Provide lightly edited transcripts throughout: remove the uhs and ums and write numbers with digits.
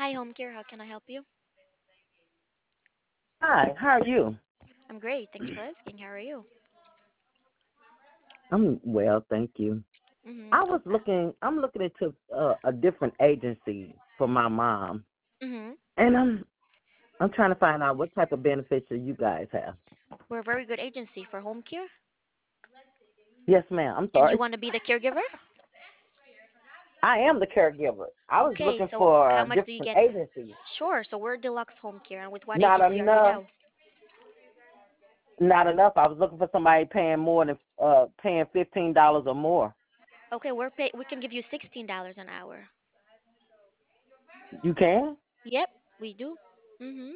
Hi, home care. How can I help you? Hi, how are you? I'm great. Thanks for asking. How are you? I'm well, thank you. Okay. I'm looking into a different agency for my mom, Mhm. and I'm trying to find out what type of benefits that you guys have. We're a very good agency for home care. Yes, ma'am. I'm And you sorry. want to be the caregiver? I am the caregiver. I was Okay. looking So for how a much do you different get? agency. Sure. So we're deluxe home care. And with what Not agency are you enough. now? Not enough. I was looking for somebody paying more than paying $15 or more. Okay. We can give you $16 an hour. You can? Yep. We do. Mhm.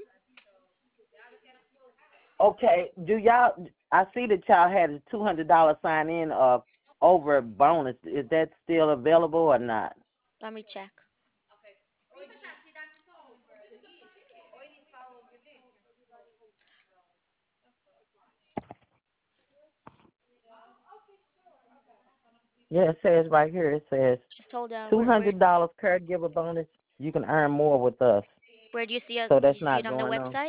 Okay. Do y'all? I see that y'all had a $200 sign in over bonus. Is that still available or not? Let me check. Yeah, it says right here. It says Just hold on. $200 caregiver bonus. You can earn more with us. Where do you see us? So You that's see it not on the going on. website?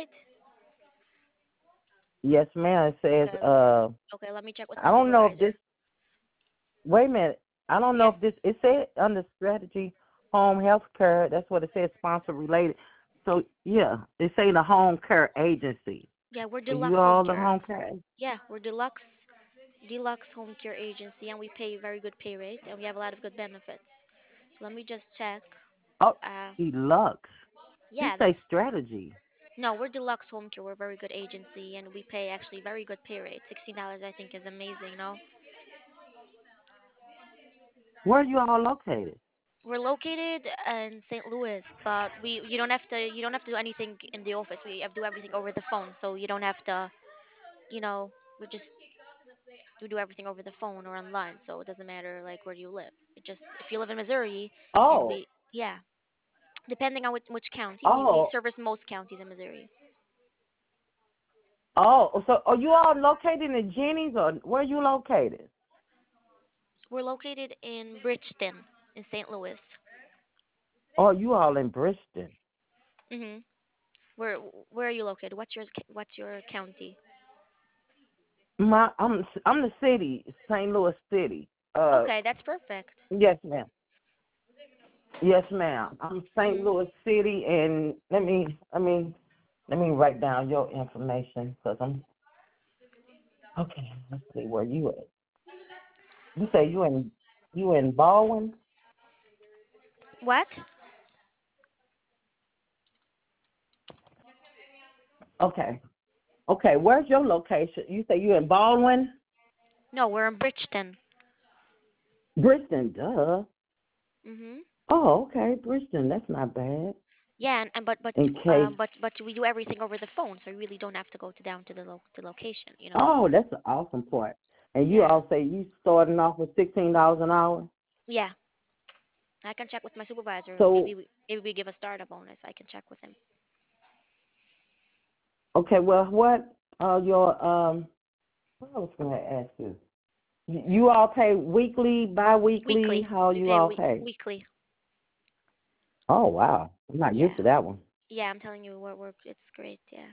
Yes, ma'am. It says. Okay. Okay. Let me check with I my don't know if this. supervisor. Wait a minute. I don't know Yeah. if this. It said under strategy, home health care. That's what it says. Sponsor related. So yeah, it say the home care agency. Yeah. We're Are you deluxe home all the care. home care? Yeah. We're deluxe home care agency, and we pay very good pay rate, and we have a lot of good benefits. So let me just check. Oh, Uh, deluxe. You yeah, that's say strategy. no, we're deluxe home care. We're a very good agency, and we pay actually very good pay rate. $16, I think, is amazing. No, Where are you all located? we're located in St. Louis, but we you don't have to do anything in the office. We have to do everything over the phone, so you don't have to you know we just we do everything over the phone or online, so it doesn't matter like where you live. It just if you live in Missouri, and Oh, we yeah, depending on which county, we oh, service most counties in Missouri. oh. So are you all located in Jenny's or where are you located? We're located in Bridgeton in St. Louis. Oh, you all in Bristol. Mhm. Where are you located? What's your county? I'm the city, St. Louis City. Okay, that's perfect. Yes, ma'am. Yes, ma'am. I'm St. Mhm. Louis City, and let me write down your information because I'm okay. Let's see where you at. You say you in Baldwin? What? Okay. Okay. Where's your location? You say you in Baldwin, No, we're in Bridgeton. Bristol. Duh. Mhm. Oh, okay, Bristol. That's not bad. Yeah, and In case. but we do everything over the phone, so you really don't have to go to down to the location, you know. Oh, that's the awesome part. And you Yeah. all say you starting off with $16 an hour. Yeah. I can check with my supervisor. So Maybe we give a startup bonus. I can check with him. okay, well, what your what I was going to ask you. You all pay weekly, bi-weekly? Weekly. How We you pay all pay? weekly. Oh wow, I'm not Yeah. used to that one. Yeah, I'm telling you, we're it's great. Yeah.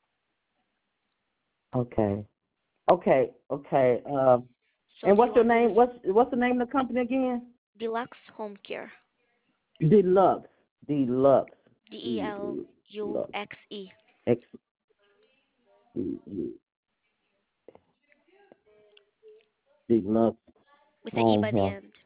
Okay, okay. So And do you what's your want to do name? this What's the name of the company again? deluxe home care? Deluxe, Deluxe, Deluxe, DELUXE X, D, U, Deluxe with the E Home by the Health. end.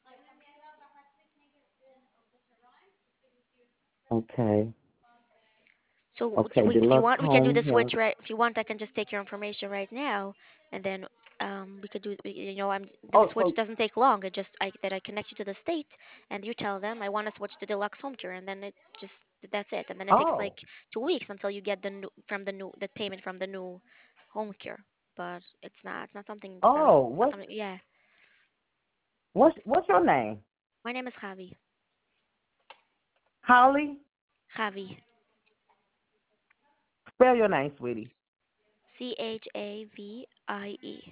Okay, So okay, if you Deluxe want, we can do Home the switch Health. right. If you want, I can just take your information right now, and then we could do. The Oh, switch so doesn't take long. It just I connect you to the state, and you tell them I want to switch to deluxe home care, and then it just that's it. And then it takes like oh, 2 weeks until you get the payment from the new home care. But it's not something oh. it's not What's something. Yeah, what's what's your name? my name is Javi. Holly. Javi. Spell your name, sweetie. CHAVIE.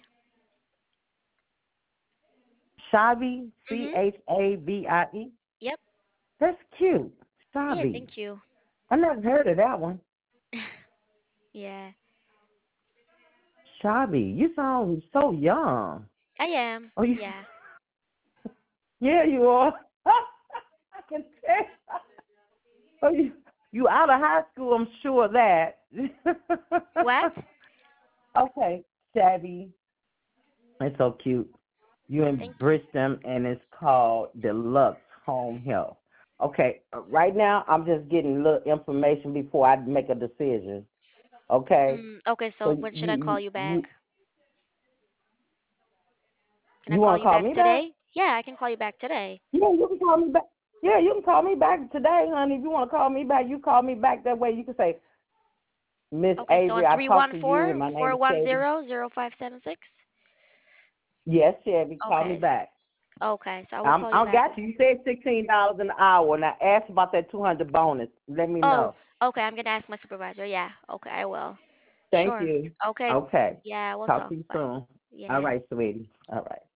Shavie, Mhm. Chavie. Yep. That's cute. Yeah, Shabi. thank you. I never heard of that one. Yeah, Shabi, you sound so young. I am. Oh, you, Yeah. yeah, you are. I can tell. Oh, you out of high school, I'm sure of that. What? Okay, Shabby. It's so cute. You in Thank you. Bristol, and it's called Deluxe Home Health. Okay, right now I'm just getting a little information before I make a decision. Okay, Okay, so so when should I call you back? Can I you call want to you call back me back? today? Yeah, I can call you back today. Yeah, you can call me back. Yeah, you can call me back today, honey. If you want to call me back, you call me back. That way you can say, Miss Okay, so Avery, on I three talked one to you, and four my name four is one Shabby. zero zero five seven six. Yes, Shabby, call me Okay. back. Okay, so I will call you I back. got you. You said $16 an hour, and I asked about that 200 bonus. Let me Oh, know. okay, I'm gonna ask my supervisor. Yeah, okay, I will. Thank Sure. you. Okay. Okay. Yeah, we'll Talk talk. to you Bye. soon. All Yeah. right, sweetie. All right.